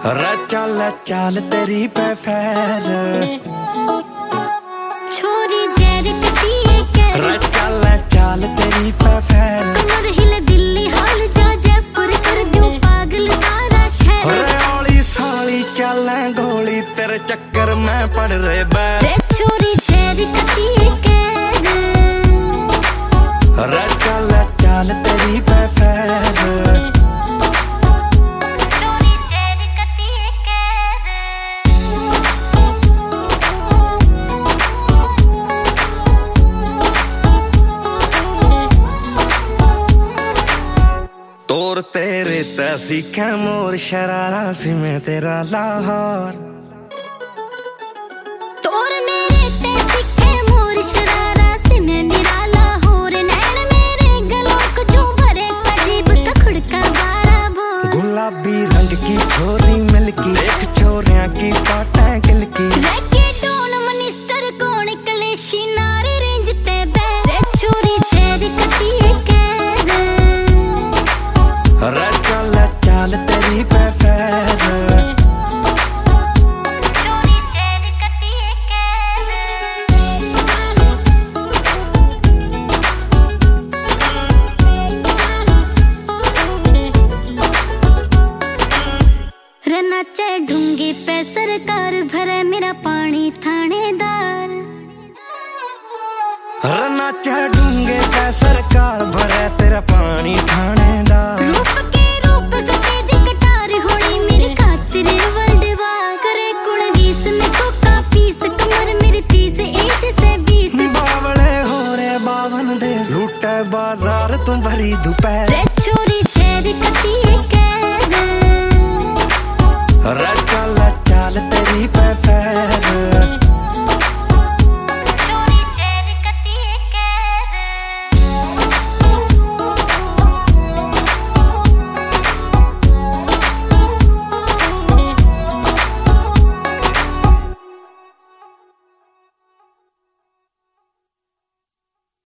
चल चल तेरी पे फैर छोरी जैर कटिए कर चल चल तेरी पे फैर कमर हिले दिल्ली हाल जा जयपुर कर दूं पागल सारा शहर ओली साली चल गोली तेरे चक्कर में पड़ रहे बैर छोरी जैर कटिए कर चल चल तेरी पे फैर तोर तेरे तैसी मोर शरारा सी में तेरा लाहौर तोर मेरे तैसी मोर शरारा सी में मेरा लाहौर नैन मेरे गलों को जो भरे अजीब कखड़ का बारा बोल गुलाबी रंग की छोरी मिलकी एक छोरियां की पाटा गिल की रैकेटोन मिनिस्टर कौन कलेशी नारे रेंज ते बैरे छोरी चेरी कटिए चल चल तेरी पे फैर छोरी चेरी कटिए रनाचे ढूंगी पे सरकार भरे मेरा पानी थानेदार रनाचे ढूंगे पे सरकार भरे तेरा पानी थानेदार रूप के रूप से तेज कटार होनी मेरी खातिर वर्ल्ड वार करे कुल 20 में कोका पीस कमर मेरी 30 इंच से 20 बावले हो रे 52 दे लूटे बाजार तू भरी दोपहर छोरी चेरी कटिए चल चल तेरी पे फैर